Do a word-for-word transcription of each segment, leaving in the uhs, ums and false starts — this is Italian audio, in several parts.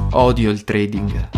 Odio il trading.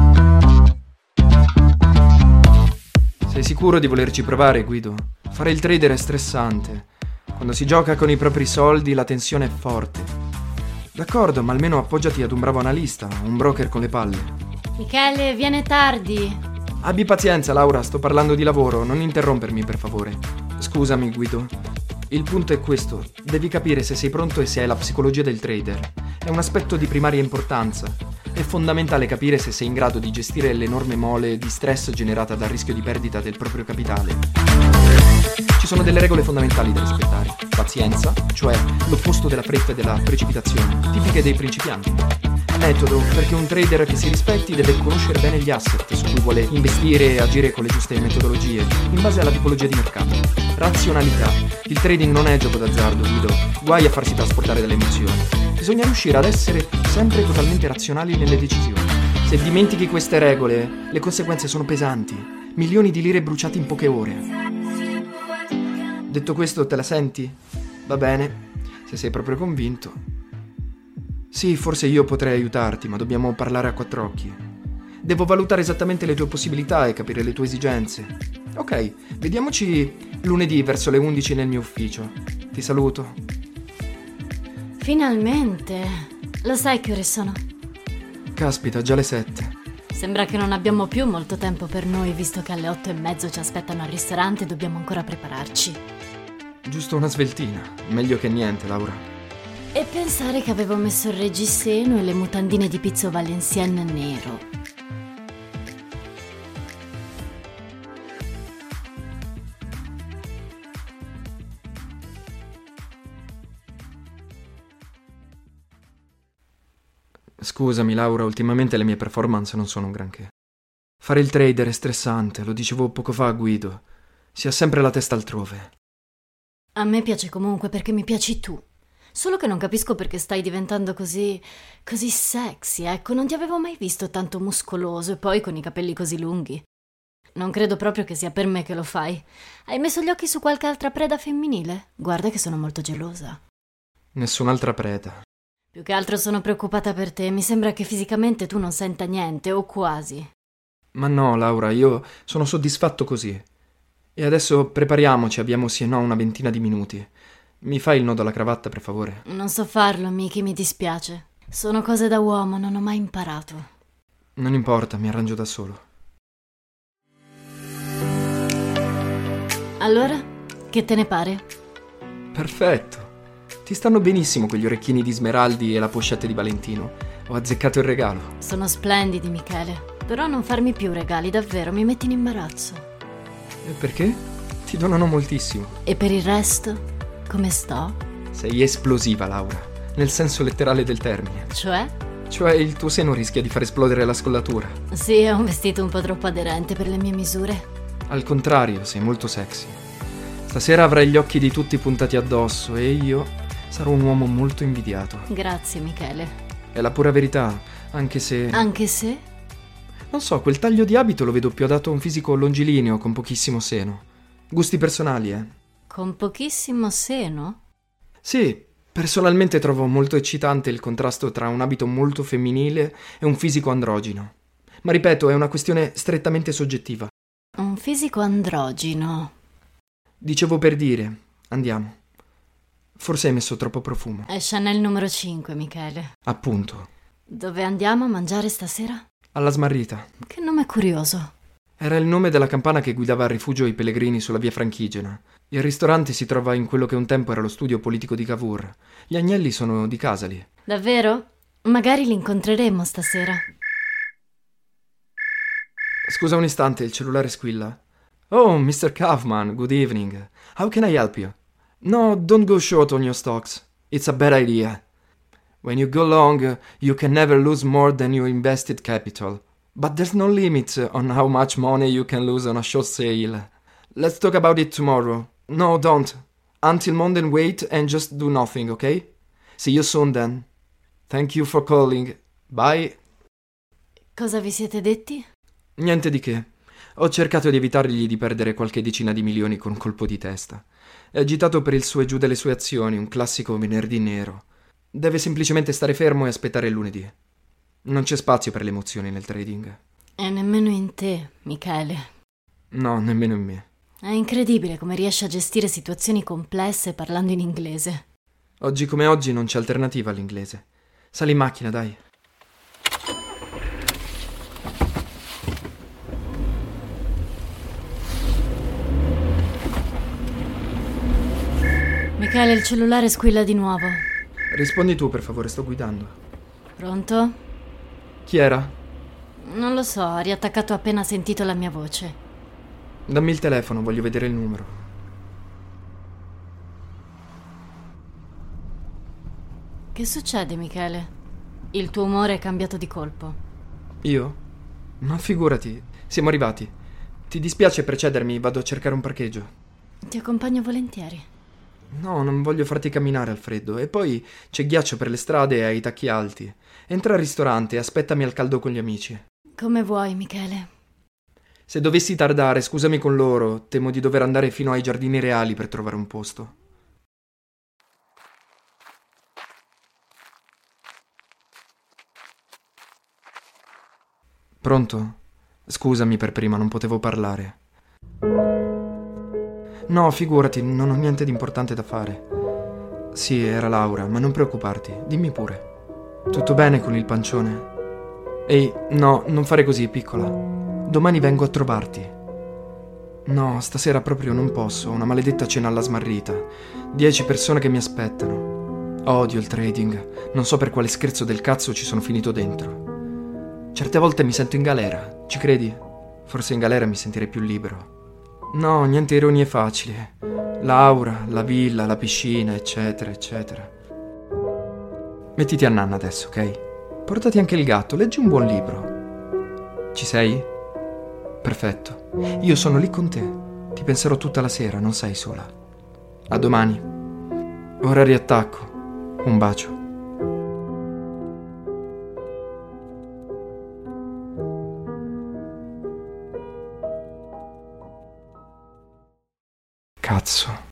Sei sicuro di volerci provare, Guido? Fare il trader è stressante. Quando si gioca con i propri soldi la tensione è forte. D'accordo, ma almeno appoggiati ad un bravo analista, un broker con le palle. Michele, viene tardi. Abbi pazienza, Laura, sto parlando di lavoro, non interrompermi per favore. Scusami, Guido. Il punto è questo, devi capire se sei pronto e se hai la psicologia del trader. È un aspetto di primaria importanza. È fondamentale capire se sei in grado di gestire l'enorme mole di stress generata dal rischio di perdita del proprio capitale. Ci sono delle regole fondamentali da rispettare. Pazienza, cioè l'opposto della fretta e della precipitazione, tipiche dei principianti. Metodo, perché un trader che si rispetti deve conoscere bene gli asset su cui vuole investire e agire con le giuste metodologie, in base alla tipologia di mercato. Razionalità. Il trading non è gioco d'azzardo, Guido. Guai a farsi trasportare dalle emozioni. Bisogna riuscire ad essere sempre totalmente razionali nelle decisioni. Se dimentichi queste regole, le conseguenze sono pesanti. Milioni di lire bruciate in poche ore. Detto questo, te la senti? Va bene, se sei proprio convinto. Sì, forse io potrei aiutarti, ma dobbiamo parlare a quattro occhi. Devo valutare esattamente le tue possibilità e capire le tue esigenze. Ok, vediamoci lunedì verso le undici nel mio ufficio. Ti saluto. Finalmente. Lo sai che ore sono? Caspita, già le sette. Sembra che non abbiamo più molto tempo per noi, visto che alle otto e mezzo ci aspettano al ristorante e dobbiamo ancora prepararci. Giusto una sveltina. Meglio che niente, Laura. E pensare che avevo messo il reggiseno e le mutandine di pizzo Valenciennes nero. Scusami, Laura, ultimamente le mie performance non sono un granché. Fare il trader è stressante, lo dicevo poco fa a Guido. Si ha sempre la testa altrove. A me piace comunque perché mi piaci tu. Solo che non capisco perché stai diventando così... così sexy, ecco, non ti avevo mai visto tanto muscoloso e poi con i capelli così lunghi. Non credo proprio che sia per me che lo fai. Hai messo gli occhi su qualche altra preda femminile? Guarda che sono molto gelosa. Nessun'altra preda. Più che altro sono preoccupata per te, mi sembra che fisicamente tu non senta niente, o quasi. Ma no, Laura, io sono soddisfatto così. E adesso prepariamoci, abbiamo sì e no una ventina di minuti. Mi fai il nodo alla cravatta, per favore? Non so farlo, Miki, mi dispiace. Sono cose da uomo, non ho mai imparato. Non importa, mi arrangio da solo. Allora, che te ne pare? Perfetto. Ti stanno benissimo quegli orecchini di smeraldi e la pochette di Valentino. Ho azzeccato il regalo. Sono splendidi, Michele. Però non farmi più regali, davvero, mi metti in imbarazzo. E perché? Ti donano moltissimo. E per il resto, come sto? Sei esplosiva, Laura, nel senso letterale del termine. Cioè? Cioè il tuo seno rischia di far esplodere la scollatura. Sì, è un vestito un po' troppo aderente per le mie misure. Al contrario, sei molto sexy. Stasera avrai gli occhi di tutti puntati addosso e io sarò un uomo molto invidiato. Grazie, Michele. È la pura verità, anche se... Anche se? Non so, quel taglio di abito lo vedo più adatto a un fisico longilineo con pochissimo seno. Gusti personali, eh? Con pochissimo seno? Sì, personalmente trovo molto eccitante il contrasto tra un abito molto femminile e un fisico androgino. Ma ripeto, è una questione strettamente soggettiva. Un fisico androgino. Dicevo per dire, andiamo. Forse hai messo troppo profumo. È Chanel numero cinque, Michele. Appunto. Dove andiamo a mangiare stasera? Alla Smarrita. Che nome curioso. Era il nome della campana che guidava a rifugio i pellegrini sulla via Franchigena. Il ristorante si trova in quello che un tempo era lo studio politico di Cavour. Gli agnelli sono di casa lì. Davvero? Magari li incontreremo stasera. Scusa un istante, il cellulare squilla. Oh, mister Kaufman, good evening. How can I help you? No, don't go short on your stocks. It's a bad idea. When you go long, you can never lose more than your invested capital. But there's no limit on how much money you can lose on a short sale. Let's talk about it tomorrow. No, don't. Until Monday wait and just do nothing, okay? See you soon then. Thank you for calling. Bye. Cosa vi siete detti? Niente di che. Ho cercato di evitargli di perdere qualche decina di milioni con un colpo di testa. È agitato per il su e giù delle sue azioni, un classico venerdì nero. Deve semplicemente stare fermo e aspettare il lunedì. Non c'è spazio per le emozioni nel trading. E nemmeno in te, Michele. No, nemmeno in me. È incredibile come riesci a gestire situazioni complesse parlando in inglese. Oggi come oggi non c'è alternativa all'inglese. Sali in macchina, dai. Michele, il cellulare squilla di nuovo. Rispondi tu, per favore, sto guidando. Pronto? Chi era? Non lo so, ha riattaccato appena sentito la mia voce. Dammi il telefono, voglio vedere il numero. Che succede, Michele? Il tuo umore è cambiato di colpo. Io? Ma figurati, siamo arrivati. Ti dispiace precedermi? Vado a cercare un parcheggio. Ti accompagno volentieri. No, non voglio farti camminare al freddo. E poi c'è ghiaccio per le strade e hai i tacchi alti. Entra al ristorante e aspettami al caldo con gli amici. Come vuoi, Michele. Se dovessi tardare, scusami con loro. Temo di dover andare fino ai giardini reali per trovare un posto. Pronto? Scusami per prima, non potevo parlare. No, figurati, non ho niente di importante da fare. Sì, era Laura, ma non preoccuparti, dimmi pure. Tutto bene con il pancione? Ehi, no, non fare così, piccola. Domani vengo a trovarti. No, stasera proprio non posso, ho una maledetta cena alla smarrita. Dieci persone che mi aspettano. Odio il trading, non so per quale scherzo del cazzo ci sono finito dentro. Certe volte mi sento in galera, ci credi? Forse in galera mi sentirei più libero. No, niente ironie facili. Laura, la villa, la piscina, eccetera, eccetera. Mettiti a nanna adesso, ok? Portati anche il gatto, leggi un buon libro. Ci sei? Perfetto. Io sono lì con te. Ti penserò tutta la sera, non sei sola. A domani. Ora riattacco. Un bacio. Cazzo.